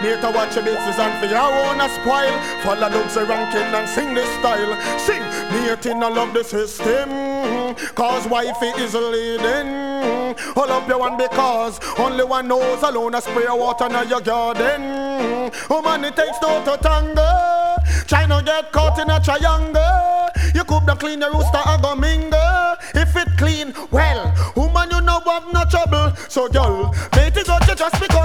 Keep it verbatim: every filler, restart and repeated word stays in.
Need to watch your business and for your own a spoil. Follow looks the ranking and sing this style. Sing, need to love the system, cause wifey is leading. Hold up your one because only one knows alone a spray water in your garden. Woman, it takes two to tango. Try not get caught in a triangle. You could not clean your rooster and go mingle. If it clean, well, woman, you know have no trouble. So girl, make it go to just because